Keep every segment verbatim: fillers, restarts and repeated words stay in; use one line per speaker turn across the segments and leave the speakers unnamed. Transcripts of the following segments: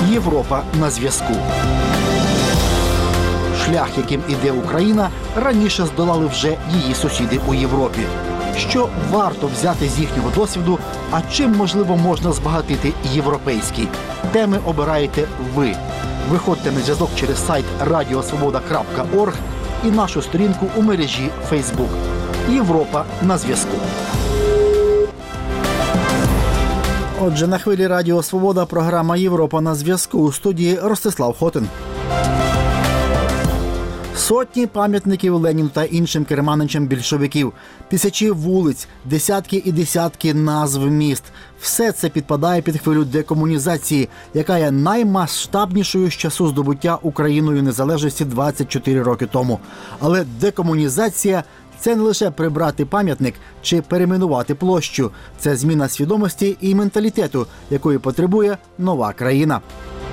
Європа на зв'язку. Шлях, яким іде Україна, раніше здолали вже її сусіди у Європі. Що варто взяти з їхнього досвіду, а чим, можливо, можна збагатити європейський? Теми обираєте ви. Виходьте на зв'язок через сайт радіо свобода крапка орг і нашу сторінку у мережі Фейсбук. Європа на зв'язку. Отже, на хвилі Радіо Свобода програма «Європа на зв'язку», у студії Ростислав Хотин. Сотні пам'ятників Леніну та іншим керманичам більшовиків, тисячі вулиць, десятки і десятки назв міст. Все це підпадає під хвилю декомунізації, яка є наймасштабнішою з часу здобуття Україною незалежності двадцять чотири роки тому. Але декомунізація – це не лише прибрати пам'ятник чи перейменувати площу. Це зміна свідомості і менталітету, якої потребує нова країна.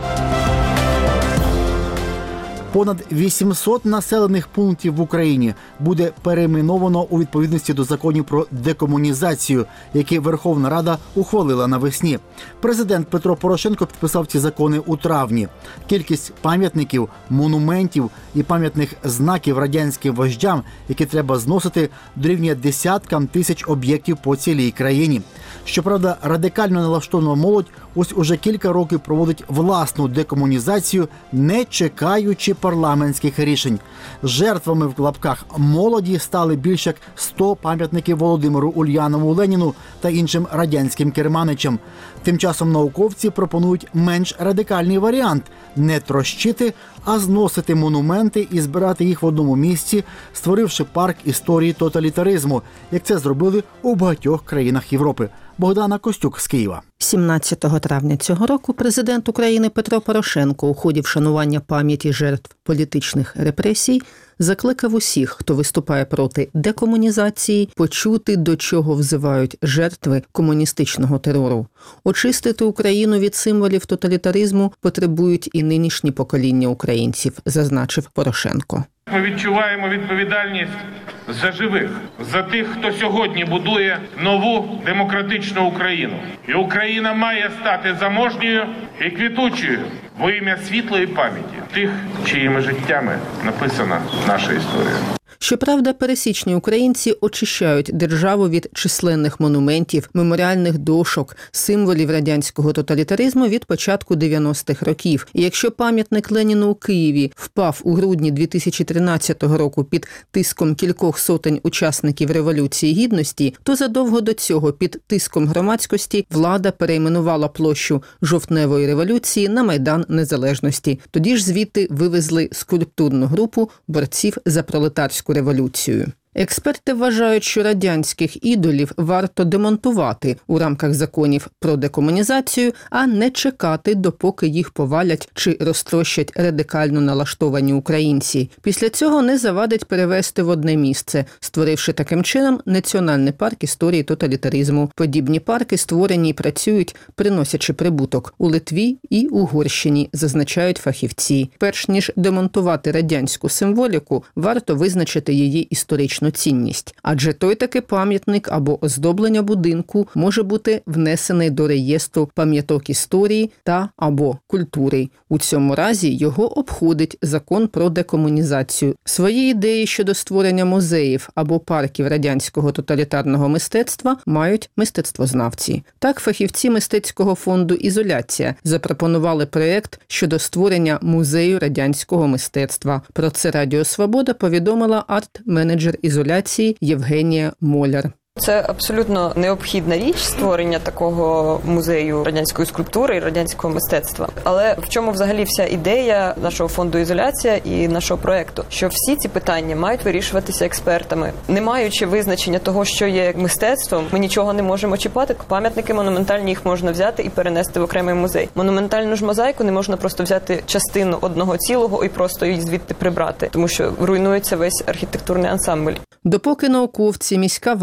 Понад вісімсот населених пунктів в Україні буде перейменовано у відповідності до законів про декомунізацію, які Верховна Рада ухвалила навесні. Президент Петро Порошенко підписав ці закони у травні. Кількість пам'ятників, монументів і пам'ятних знаків радянським вождям, які треба зносити, дорівнює десяткам тисяч об'єктів по цілій країні. Щоправда, радикально налаштована молодь ось уже кілька років проводить власну декомунізацію, не чекаючи парламентських рішень. Жертвами в лапках молоді стали більш як сто пам'ятників Володимиру Ульянову Леніну та іншим радянським керманичам. Тим часом науковці пропонують менш радикальний варіант – не трощити, а зносити монументи і збирати їх в одному місці, створивши парк історії тоталітаризму, як це зробили у багатьох країнах Європи. Богдана Костюк з Києва.
сімнадцятого травня цього року президент України Петро Порошенко у ході вшанування пам'яті жертв політичних репресій закликав усіх, хто виступає проти декомунізації, почути, до чого взивають жертви комуністичного терору. Очистити Україну від символів тоталітаризму потребують і нинішні покоління українців, зазначив Порошенко.
Ми відчуваємо відповідальність за живих, за тих, хто сьогодні будує нову демократичну Україну. І Україна має стати заможньою і квітучою во ім'я світлої пам'яті тих, чиїми життями написана наша історія.
Щоправда, пересічні українці очищають державу від численних монументів, меморіальних дошок, символів радянського тоталітаризму від початку дев'яностих років. І якщо пам'ятник Леніну у Києві впав у грудні дві тисячі тринадцятого року під тиском кількох сотень учасників Революції Гідності, то задовго до цього під тиском громадськості влада перейменувала площу Жовтневої революції на Майдан Незалежності. Тоді ж звідти вивезли скульптурну групу борців за пролетарську революцію. Експерти вважають, що радянських ідолів варто демонтувати у рамках законів про декомунізацію, а не чекати, допоки їх повалять чи розтрощать радикально налаштовані українці. Після цього не завадить перевести в одне місце, створивши таким чином Національний парк історії тоталітаризму. Подібні парки створені і працюють, приносячи прибуток у Литві і Угорщині, зазначають фахівці. Перш ніж демонтувати радянську символіку, варто визначити її історичну цінність. Адже той таки пам'ятник або оздоблення будинку може бути внесений до реєстру пам'яток історії та або культури. У цьому разі його обходить закон про декомунізацію. Свої ідеї щодо створення музеїв або парків радянського тоталітарного мистецтва мають мистецтвознавці. Так, фахівці мистецького фонду «Ізоляція» запропонували проєкт щодо створення музею радянського мистецтва. Про це Радіо Свобода повідомила арт-менеджер «Ізоляції» Євгенія Моляр.
Це абсолютно необхідна річ створення такого музею радянської скульптури і радянського мистецтва. Але в чому взагалі вся ідея нашого фонду «Ізоляція» і нашого проекту? Що всі ці питання мають вирішуватися експертами. Не маючи визначення того, що є мистецтвом, ми нічого не можемо чіпати. Пам'ятники монументальні їх можна взяти і перенести в окремий музей. Монументальну ж мозаїку не можна просто взяти частину одного цілого і просто її звідти прибрати, тому що руйнується весь архітектурний ансамбль.
Допоки науковці, міська влада,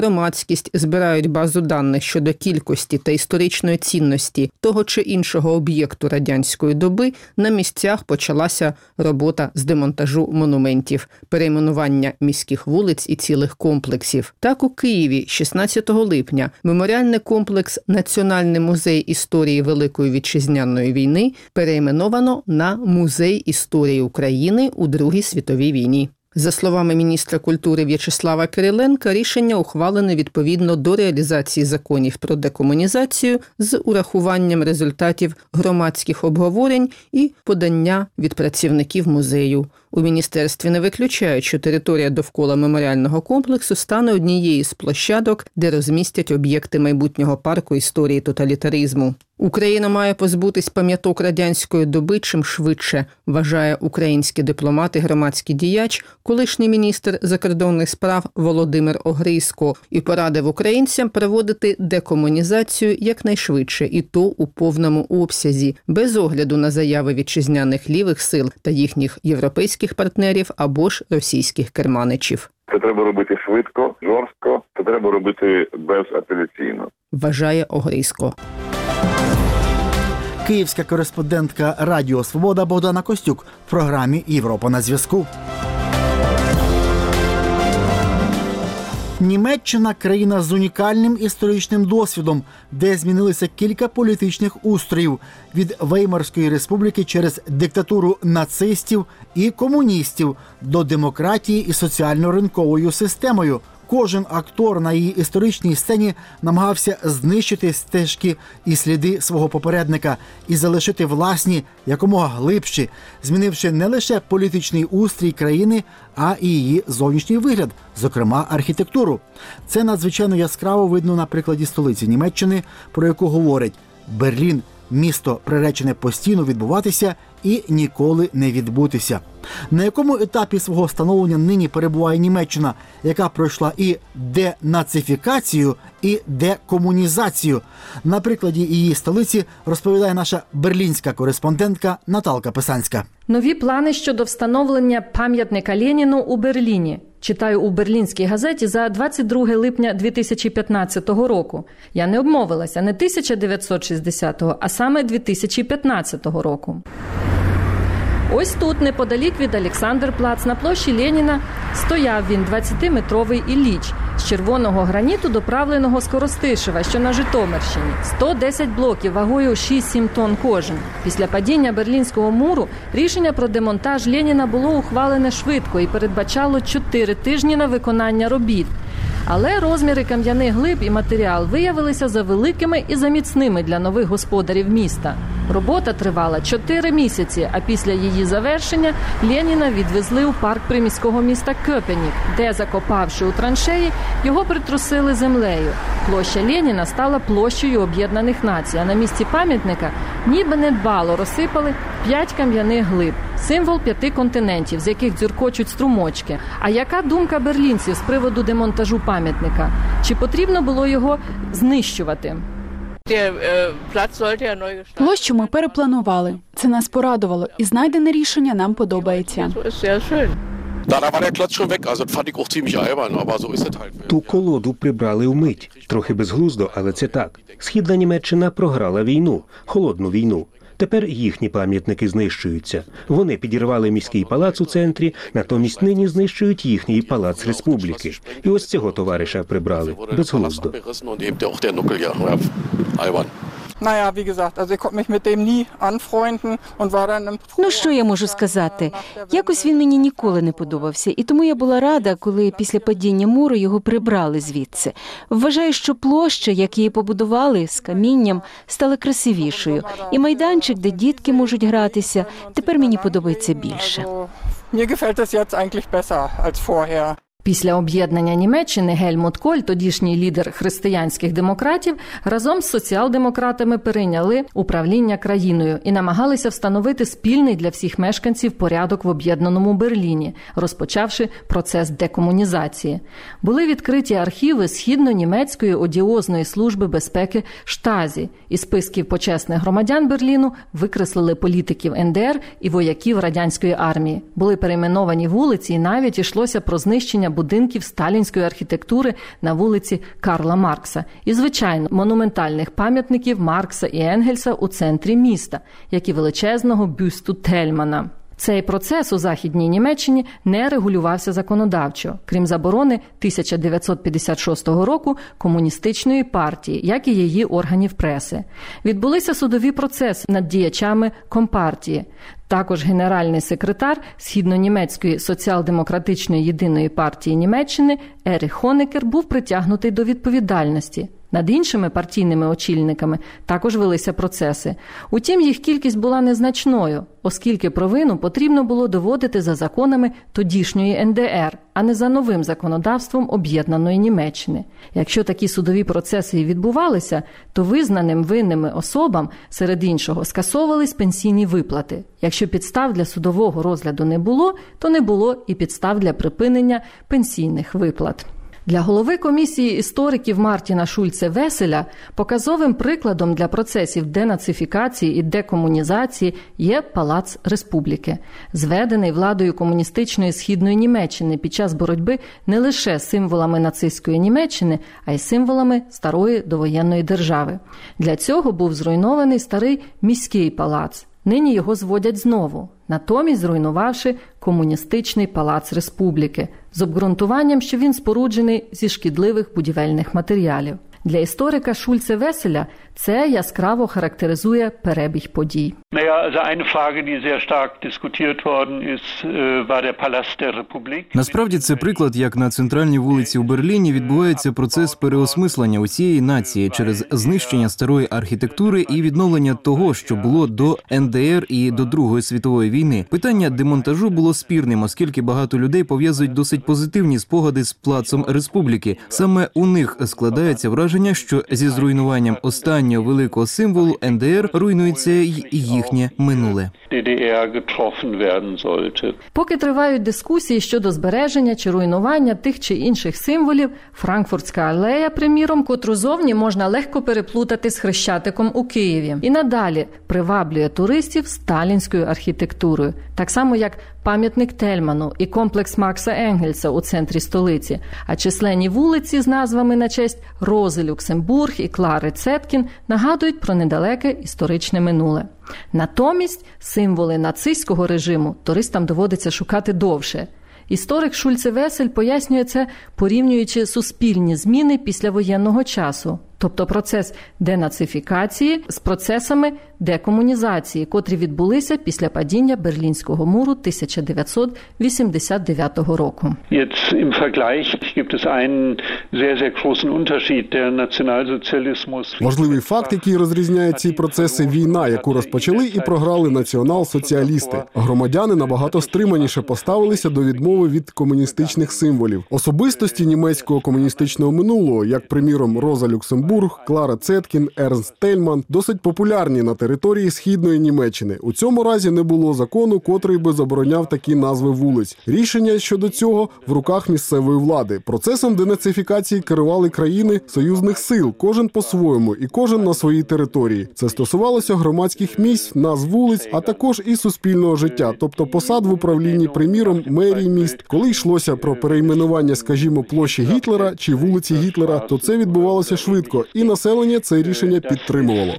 громадськість збирають базу даних щодо кількості та історичної цінності того чи іншого об'єкту радянської доби, на місцях почалася робота з демонтажу монументів, перейменування міських вулиць і цілих комплексів. Так, у Києві шістнадцятого липня меморіальний комплекс «Національний музей історії Великої Вітчизняної війни» перейменовано на «Музей історії України у Другій світовій війні». За словами міністра культури В'ячеслава Кириленка, рішення ухвалене відповідно до реалізації законів про декомунізацію з урахуванням результатів громадських обговорень і подання від працівників музею. У міністерстві не виключають, що територія довкола меморіального комплексу стане однією з площадок, де розмістять об'єкти майбутнього парку історії тоталітаризму. Україна має позбутись пам'яток радянської доби чим швидше, вважає український дипломат і громадський діяч, колишній міністр закордонних справ Володимир Огризко, і порадив українцям проводити декомунізацію якнайшвидше, і то у повному обсязі, без огляду на заяви вітчизняних лівих сил та їхніх європейських партнерів або ж російських керманичів.
Це треба робити швидко, жорстко, це треба робити безапеляційно,
вважає Огризко.
Київська кореспондентка Радіо Свобода Богдана Костюк в програмі «Європа на зв'язку». Німеччина – країна з унікальним історичним досвідом, де змінилися кілька політичних устроїв – від Веймарської республіки через диктатуру нацистів і комуністів до демократії і соціально-ринковою системою. Кожен актор на її історичній сцені намагався знищити стежки і сліди свого попередника і залишити власні, якомога глибші, змінивши не лише політичний устрій країни, а і її зовнішній вигляд, зокрема архітектуру. Це надзвичайно яскраво видно на прикладі столиці Німеччини, про яку говорять: Берлін – місто, приречене постійно відбуватися і ніколи не відбутися. На якому етапі свого становлення нині перебуває Німеччина, яка пройшла і денацифікацію, і декомунізацію? На прикладі її столиці розповідає наша берлінська кореспондентка Наталка Писанська.
Нові плани щодо встановлення пам'ятника Леніну у Берліні. Читаю у берлінській газеті за двадцять друге липня дві тисячі п'ятнадцятого року. Я не обмовилася, не тисяча дев'ятсот шістдесятого, а саме дві тисячі п'ятнадцятого року. Ось тут, неподалік від Олександр-Плац, на площі Леніна, стояв він, двадцятиметровий Ілліч, з червоного граніту, доправленого з Коростишева, що на Житомирщині. сто десять блоків вагою шість-сім тонн кожен. Після падіння Берлінського муру рішення про демонтаж Леніна було ухвалене швидко і передбачало чотири тижні на виконання робіт. Але розміри кам'яних глиб і матеріал виявилися завеликими і заміцними для нових господарів міста. Робота тривала чотири місяці, а після її завершення Леніна відвезли у парк приміського міста Кьопенік, де, закопавши у траншеї, його притрусили землею. Площа Леніна стала площею Об'єднаних Націй, а на місці пам'ятника ніби недбало розсипали п'ять кам'яних глиб, символ п'яти континентів, з яких дзюркочуть струмочки. А яка думка берлінців з приводу демонтажу пам'ятника? Чи потрібно було його знищувати?
Площу ми перепланували. Це нас порадувало. І знайдене рішення нам подобається.
Ту колоду прибрали вмить. Трохи безглуздо, але це так. Східна Німеччина програла війну, холодну війну. Тепер їхні пам'ятники знищуються. Вони підірвали міський палац у центрі, натомість нині знищують їхній палац республіки. І ось цього товариша прибрали. Безглуздо.
Ну, що я можу сказати? Якось він мені ніколи не подобався, і тому я була рада, коли після падіння муру його прибрали звідси. Вважаю, що площа, як її побудували, з камінням, стала красивішою. І майданчик, де дітки можуть гратися, тепер мені подобається більше.
Після об'єднання Німеччини Гельмут Коль, тодішній лідер християнських демократів, разом з соціал-демократами перейняли управління країною і намагалися встановити спільний для всіх мешканців порядок в об'єднаному Берліні, розпочавши процес декомунізації. Були відкриті архіви східно-німецької одіозної служби безпеки Штазі. Із списків почесних громадян Берліну викреслили політиків ен де ер і вояків радянської армії. Були перейменовані вулиці і навіть йшлося про знищення будинків сталінської архітектури на вулиці Карла Маркса. І, звичайно, монументальних пам'ятників Маркса і Енгельса у центрі міста, як і величезного бюсту Тельмана. Цей процес у Західній Німеччині не регулювався законодавчо, крім заборони тисяча дев'ятсот п'ятдесят шостого року комуністичної партії, як і її органів преси. Відбулися судові процеси над діячами Компартії. Також генеральний секретар Східнонімецької соціал-демократичної єдиної партії Німеччини Еріх Хонекер був притягнутий до відповідальності. Над іншими партійними очільниками також велися процеси. Утім, їх кількість була незначною, оскільки провину потрібно було доводити за законами тодішньої ен де ер, а не за новим законодавством об'єднаної Німеччини. Якщо такі судові процеси і відбувалися, то визнаним винними особам, серед іншого, скасовувались пенсійні виплати. Якщо підстав для судового розгляду не було, то не було і підстав для припинення пенсійних виплат. Для голови комісії істориків Мартіна Шульце-Веселя показовим прикладом для процесів денацифікації і декомунізації є Палац Республіки, зведений владою комуністичної Східної Німеччини під час боротьби не лише з символами нацистської Німеччини, а й символами старої довоєнної держави. Для цього був зруйнований старий міський палац. Нині його зводять знову, натомість зруйнувавши комуністичний Палац Республіки, з обґрунтуванням, що він споруджений зі шкідливих будівельних матеріалів. Для історика Шульце-Веселя це яскраво характеризує перебіг подій.
Насправді це приклад, як на центральній вулиці у Берліні відбувається процес переосмислення усієї нації через знищення старої архітектури і відновлення того, що було до ен де ер і до Другої світової війни. Питання демонтажу було спірним, оскільки багато людей пов'язують досить позитивні спогади з Плацом Республіки. Саме у них складається враження, що зі зруйнуванням останнього великого символу ен де ер руйнується й їхнє минуле.
Поки тривають дискусії щодо збереження чи руйнування тих чи інших символів, Франкфуртська алея, приміром, котру зовні можна легко переплутати з Хрещатиком у Києві, і надалі приваблює туристів сталінською архітектурою, так само як пам'ятник Тельману і комплекс Маркса Енгельса у центрі столиці, а численні вулиці з назвами на честь Рози Люксембург і Клари Цеткін нагадують про недалеке історичне минуле. Натомість символи нацистського режиму туристам доводиться шукати довше. Історик Шульце-Весель пояснює це, порівнюючи суспільні зміни післявоєнного часу, тобто процес денацифікації з процесами декомунізації, котрі відбулися після падіння Берлінського муру тисяча дев'ятсот вісімдесят дев'ятого року.
Важливий факт, який розрізняє ці процеси – війна, яку розпочали і програли націонал-соціалісти. Громадяни набагато стриманіше поставилися до відмови від комуністичних символів. Особистості німецького комуністичного минулого, як, приміром, Роза Люксембург, Клара Цеткін, Ернст Тельман, досить популярні на території Східної Німеччини. У цьому разі не було закону, котрий би забороняв такі назви вулиць. Рішення щодо цього в руках місцевої влади. Процесом денацифікації керували країни союзних сил, кожен по-своєму і кожен на своїй території. Це стосувалося громадських місць, назв вулиць, а також і суспільного життя, тобто посад в управлінні, приміром, мерії міст. Коли йшлося про перейменування, скажімо, площі Гітлера чи вулиці Гітлера, то це відбувалося швидко, і населення це рішення підтримувало.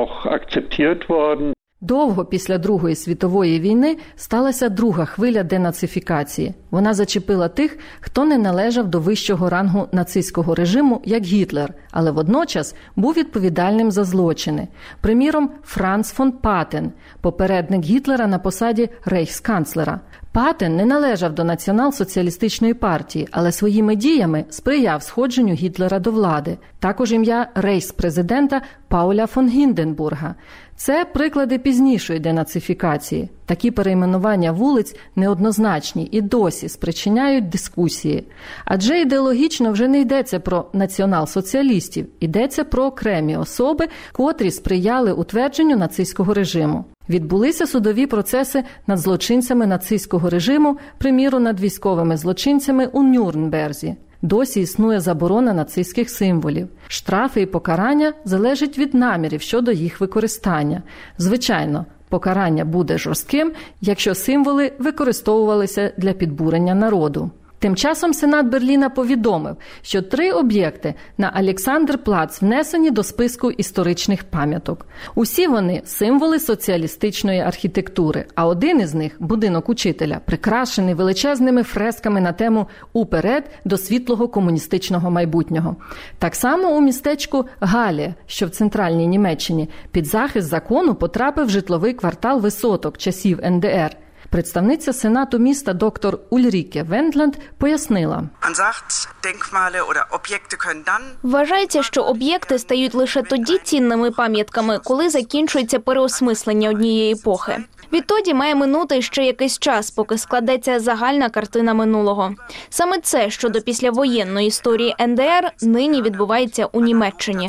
Довго після Другої світової війни сталася друга хвиля денацифікації. Вона зачепила тих, хто не належав до вищого рангу нацистського режиму, як Гітлер, але водночас був відповідальним за злочини. Приміром, Франц фон Патен, попередник Гітлера на посаді рейхсканцлера. Патен не належав до націонал-соціалістичної партії, але своїми діями сприяв сходженню Гітлера до влади. Також ім'я рейхспрезидента Пауля фон Гінденбурга. Це приклади пізнішої денацифікації. Такі перейменування вулиць неоднозначні і досі спричиняють дискусії. Адже ідеологічно вже не йдеться про націонал-соціалістів, йдеться про окремі особи, котрі сприяли утвердженню нацистського режиму. Відбулися судові процеси над злочинцями нацистського режиму, приміром над військовими злочинцями у Нюрнберзі. Досі існує заборона нацистських символів. Штрафи і покарання залежать від намірів щодо їх використання. Звичайно, покарання буде жорстким, якщо символи використовувалися для підбурення народу. Тим часом Сенат Берліна повідомив, що три об'єкти на Олександр-Плац внесені до списку історичних пам'яток. Усі вони – символи соціалістичної архітектури, а один із них – будинок учителя, прикрашений величезними фресками на тему «Уперед до світлого комуністичного майбутнього». Так само у містечку Галія, що в центральній Німеччині, під захист закону потрапив житловий квартал висоток часів ен де ер. Представниця Сенату міста доктор Ульріке Вендланд пояснила.
Вважається, що об'єкти стають лише тоді цінними пам'ятками, коли закінчується переосмислення однієї епохи. Відтоді має минути ще якийсь час, поки складеться загальна картина минулого. Саме це щодо післявоєнної історії ен де ер нині відбувається у Німеччині.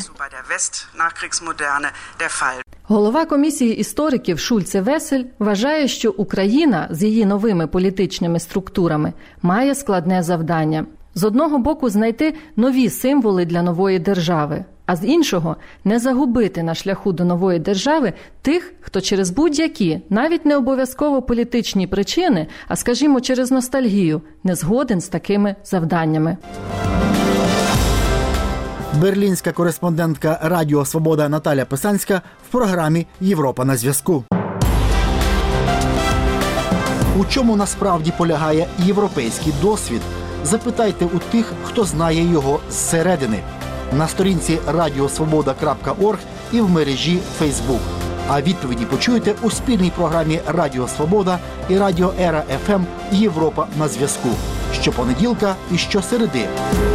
Голова комісії істориків Шульце Весель вважає, що Україна з її новими політичними структурами має складне завдання. З одного боку знайти нові символи для нової держави, а з іншого – не загубити на шляху до нової держави тих, хто через будь-які, навіть не обов'язково політичні причини, а, скажімо, через ностальгію, не згоден з такими завданнями.
Берлінська кореспондентка Радіо Свобода Наталя Писанська в програмі «Європа на зв'язку». У чому насправді полягає європейський досвід? Запитайте у тих, хто знає його зсередини. На сторінці радіосвобода крапка орг і в мережі Фейсбук. А відповіді почуєте у спільній програмі Радіо Свобода і Радіо Ера еф ем «Європа на зв'язку» щопонеділка і щосереди.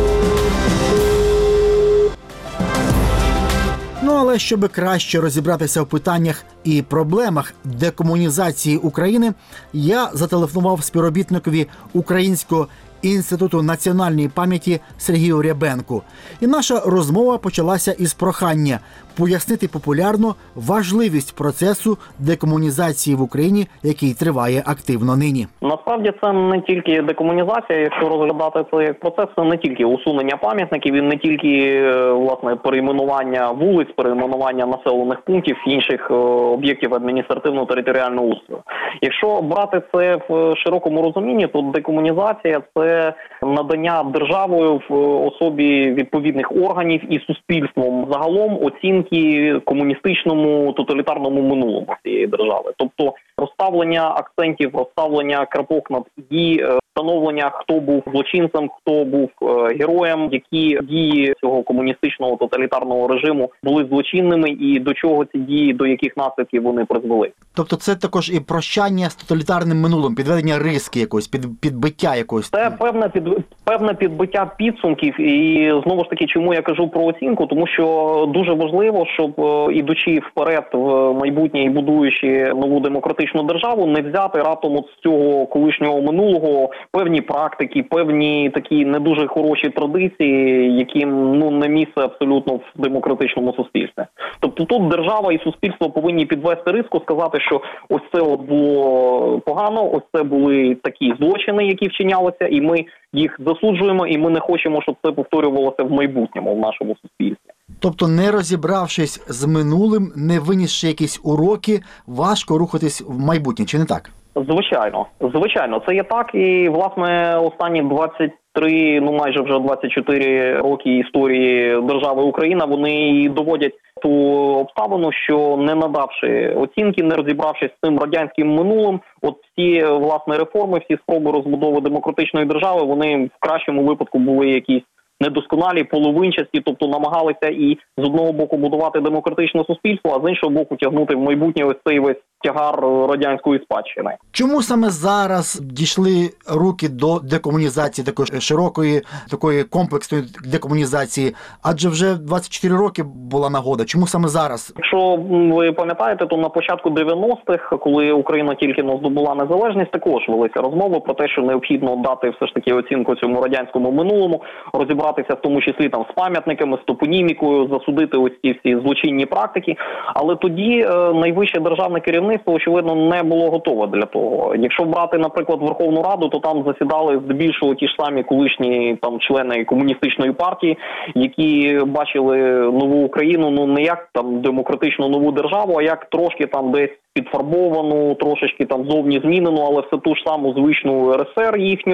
Ну, але щоб краще розібратися в питаннях і проблемах декомунізації України, я зателефонував співробітникові Українського Інституту національної пам'яті Сергію Рябенку. І наша розмова почалася із прохання пояснити популярно важливість процесу декомунізації в Україні, який триває активно нині.
Насправді це не тільки декомунізація, якщо розглядати це як процес, це не тільки усунення пам'ятників, і не тільки, власне, перейменування вулиць, перейменування населених пунктів, інших об'єктів адміністративно-територіального устрою. Якщо брати це в широкому розумінні, то декомунізація – це надання державою в особі відповідних органів і суспільством загалом оцінки комуністичному тоталітарному минулому цієї держави. Тобто розставлення акцентів, розставлення крапок над «і», встановлення, хто був злочинцем, хто був героєм, які дії цього комуністичного тоталітарного режиму були злочинними і до чого ці дії, до яких наслідків вони призвели.
Тобто це також і прощання з тоталітарним минулим, підведення риски якось, під, підбиття якось.
Це певне, під, певне підбиття підсумків і знову ж таки, чому я кажу про оцінку, тому що дуже важливо, щоб ідучи вперед в майбутнє і будуючи нову демократичну державу, не взяти раптом от з цього колишнього минулого певні практики, певні такі не дуже хороші традиції, яким ну не місце абсолютно в демократичному суспільстві. Тобто тут держава і суспільство повинні підвести риску, сказати, що ось це от було погано, ось це були такі злочини, які вчинялися, і ми їх засуджуємо, і ми не хочемо, щоб це повторювалося в майбутньому в нашому суспільстві.
Тобто, не розібравшись з минулим, не винісши якісь уроки, важко рухатись в майбутнє, чи не так?
Звичайно, звичайно, це є так, і, власне, останні двадцять три, ну майже вже двадцять чотири роки історії держави Україна, вони і доводять ту обставину, що не надавши оцінки, не розібравшись з цим радянським минулим, от всі, власне, реформи, всі спроби розбудови демократичної держави, вони в кращому випадку були якісь недосконалі, половинчасті, тобто намагалися і з одного боку будувати демократичне суспільство, а з іншого боку тягнути в майбутнє ось цей весь тягар радянської спадщини.
Чому саме зараз дійшли руки до декомунізації, такої широкої, такої комплексної декомунізації? Адже вже двадцять чотири роки була нагода. Чому саме зараз?
Якщо ви пам'ятаєте, то на початку дев'яностих, коли Україна тільки здобула незалежність, також велися розмови про те, що необхідно дати все ж таки оцінку цьому радянському минулому, розібратися в тому числі там з пам'ятниками, з топонімікою, засудити ось ці всі злочинні практики. Але тоді е, найвище державне керівництво, очевидно, не було готове для того. Якщо брати, наприклад, Верховну Раду, то там засідали здебільшого ті ж самі колишні там члени комуністичної партії, які бачили нову Україну, ну не як там демократичну нову державу, а як трошки там десь підфарбовану, трошечки там зовні змінену, але все ту ж саму звичну ер ес ер їхню,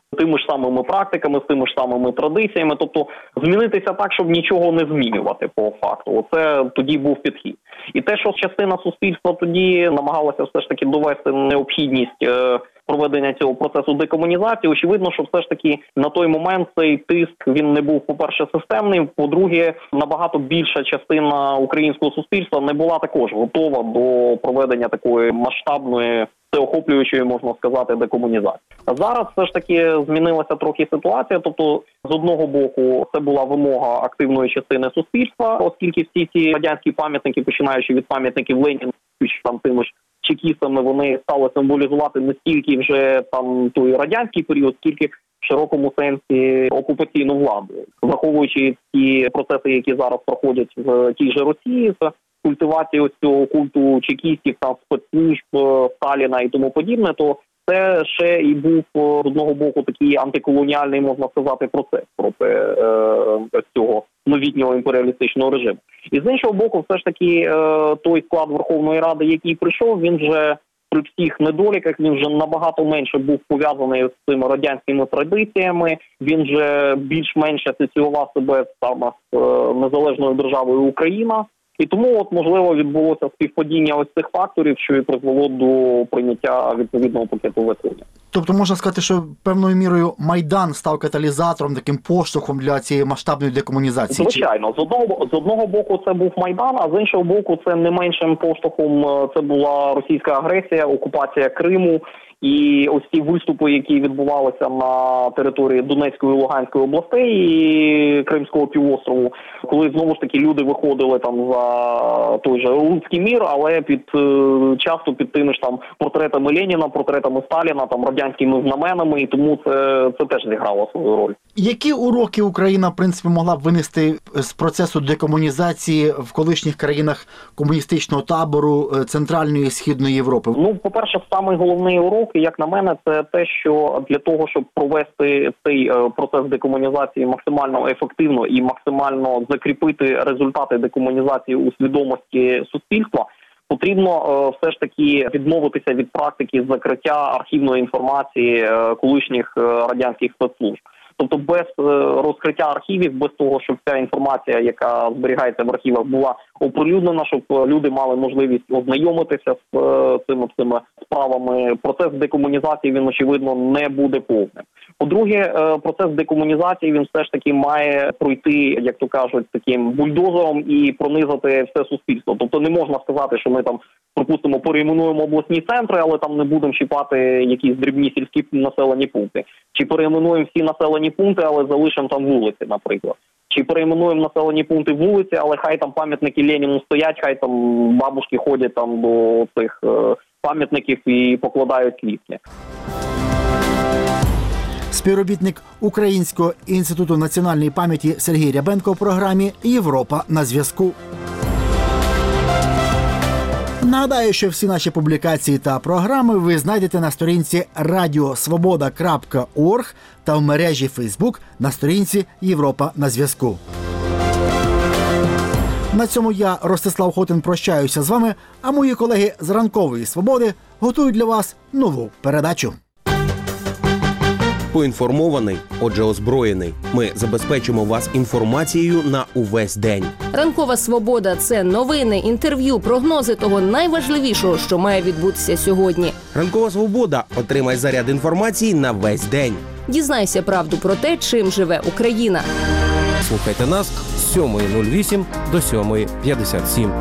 тими ж самими практиками, з тими ж самими традиціями, тобто змінитися так, щоб нічого не змінювати по факту. Оце тоді був підхід. І те, що частина суспільства тоді намагалася все ж таки довести необхідність е, проведення цього процесу декомунізації, очевидно, що все ж таки на той момент цей тиск, він не був, по-перше, системним, по-друге, набагато більша частина українського суспільства не була також готова до проведення такої масштабної, всеохоплюючої, можна сказати, декомунізації. А зараз все ж таки змінилася трохи ситуація, тобто з одного боку це була вимога активної частини суспільства, оскільки всі ці радянські пам'ятники, починаючи від пам'ятників Леніна, там тими ж чекістами, вони стали символізувати не стільки вже там той радянський період, скільки в широкому сенсі окупаційну владу, враховуючи ті процеси, які зараз проходять в тій же Росії, з культивації ось цього культу чекістів, там спецслужб Сталіна і тому подібне, то це ще і був з одного боку такий антиколоніальний, можна сказати, процес проти е, цього новітнього імперіалістичного режиму. І з іншого боку, все ж таки е, той склад Верховної Ради, який прийшов, він вже при всіх недоліках, він вже набагато менше був пов'язаний з цими радянськими традиціями, він вже більш-менш асоціював себе саме з е, незалежною державою Україна. І тому, от, можливо, відбулося співпадіння ось цих факторів, що і призвело до прийняття відповідного пакету законів.
Тобто можна сказати, що певною мірою Майдан став каталізатором, таким поштовхом для цієї масштабної декомунізації?
Звичайно. З одного, з одного боку це був Майдан, а з іншого боку це не меншим поштовхом це була російська агресія, окупація Криму. І ось ці виступи, які відбувалися на території Донецької і Луганської областей і Кримського півострову, коли знову ж таки люди виходили там за той же руський мір, але під часто під тими ж там портретами Леніна, портретами Сталіна, там радянськими знаменами, і тому це, це теж зіграло свою роль.
Які уроки Україна, в принципі, могла б винести з процесу декомунізації в колишніх країнах комуністичного табору Центральної і Східної Європи?
Ну, по-перше, самий головний урок, як на мене, це те, що для того, щоб провести цей процес декомунізації максимально ефективно і максимально закріпити результати декомунізації у свідомості суспільства, потрібно е, все ж таки відмовитися від практики закриття архівної інформації е, колишніх е, радянських спецслужб. Тобто без е, розкриття архівів, без того, щоб ця інформація, яка зберігається в архівах, була оприлюднена, щоб люди мали можливість ознайомитися з е, цими, цими справами, процес декомунізації, він, очевидно, не буде повним. По-друге, е, процес декомунізації, він все ж таки має пройти, як то кажуть, таким бульдозером і пронизати все суспільство. Тобто не можна сказати, що ми там, припустимо, перейменуємо обласні центри, але там не будемо чіпати якісь дрібні сільські населені пункти. Чи перейменуємо всі населені пункти, але залишимо там вулиці, наприклад. Чи перейменуємо населені пункти вулиці, але хай там пам'ятники Леніну стоять, хай там бабушки ходять там до цих е, пам'ятників і покладають квіти.
Співробітник Українського інституту національної пам'яті Сергій Рябенко в програмі «Європа на зв'язку». Нагадаю, що всі наші публікації та програми ви знайдете на сторінці радіосвобода крапка орг та в мережі Фейсбук на сторінці «Європа на зв'язку». На цьому я, Ростислав Хотин, прощаюся з вами, а мої колеги з «Ранкової свободи» готують для вас нову передачу.
Поінформований, отже озброєний. Ми забезпечимо вас інформацією на увесь день.
Ранкова свобода – це новини, інтерв'ю, прогнози того найважливішого, що має відбутися сьогодні.
Ранкова свобода. Отримай заряд інформації на весь день.
Дізнайся правду про те, чим живе Україна.
Слухайте нас з сьомої нуль вісім до сьомої п'ятдесят сім.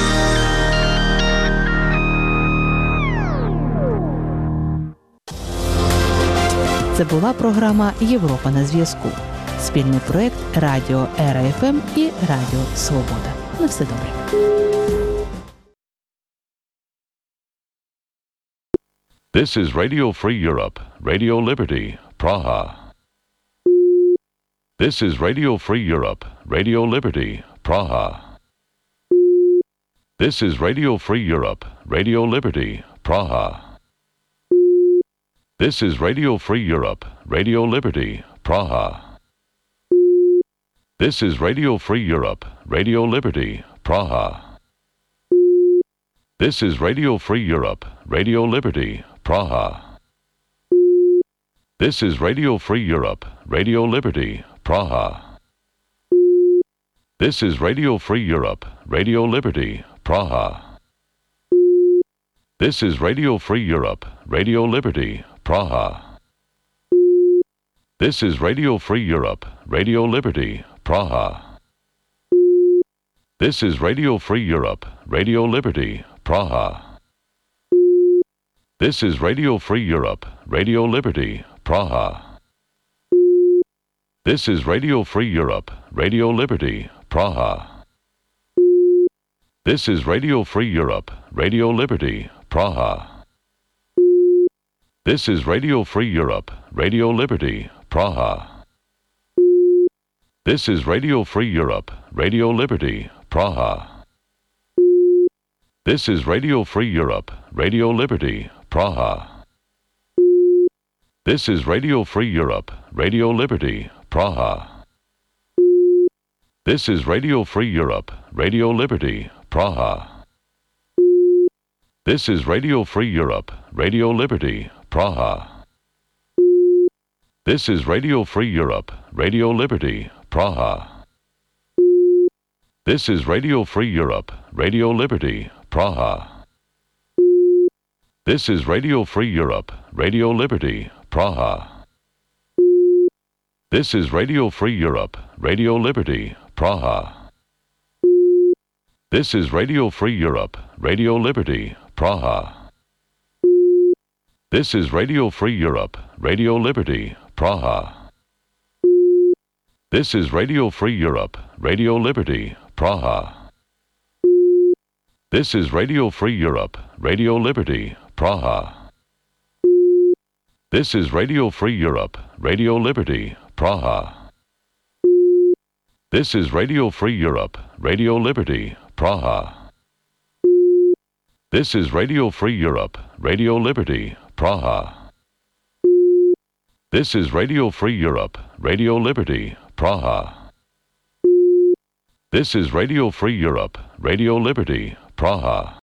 Це була програма «Європа на зв'язку». Спільний проєкт Радіо Ера Еф Ем і Радіо Свобода. На все добре.
This is Radio Free Europe, Radio Liberty, Praha. This is Radio Free Europe, Radio Liberty, Praha. This is Radio Free Europe, Radio Liberty, Praha. This is Radio Free Europe, Radio Liberty, Praha. This is Radio Free Europe, Radio Liberty, Praha. This is Radio Free Europe, Radio Liberty, Praha. This is Radio Free Europe, Radio Liberty, Praha. This is Radio Free Europe, Radio Liberty, Praha. This is Radio Free Europe, Radio Liberty, Praha. This is Radio Free Europe, Radio Liberty, Praha. This is Radio Free Europe, Radio Liberty, Praha. This is Radio Free Europe, Radio Liberty, Praha. This is Radio Free Europe, Radio Liberty, Praha. This is Radio Free Europe, Radio Liberty, Praha. This is Radio Free Europe, Radio Liberty, Praha. This is Radio Free Europe, Radio Liberty, Praha. This is Radio Free Europe, Radio Liberty, Praha. This is Radio Free Europe, Radio Liberty, Praha. This is Radio Free Europe, Radio Liberty, Praha. This is Radio Free Europe, Radio Liberty, Praha. This is Radio Free Europe, Radio Liberty, Praha. This is Radio Free Europe, Radio Liberty, Praha. This is Radio Free Europe, Radio Liberty, Praha. This is Radio Free Europe, Radio Liberty, Praha. This is Radio Free Europe, Radio Liberty, Praha. This is Radio Free Europe, Radio Liberty, Praha. This is Radio Free Europe, Radio Liberty, Praha. This is Radio Free Europe, Radio Liberty, Praha. This is Radio Free Europe, Radio Liberty, Praha. This is Radio Free Europe, Radio Liberty, Praha. This is Radio Free Europe, Radio Liberty, Praha. This is Radio Free Europe, Radio Liberty, Praha. This is Radio Free Europe, Radio Liberty, Praha.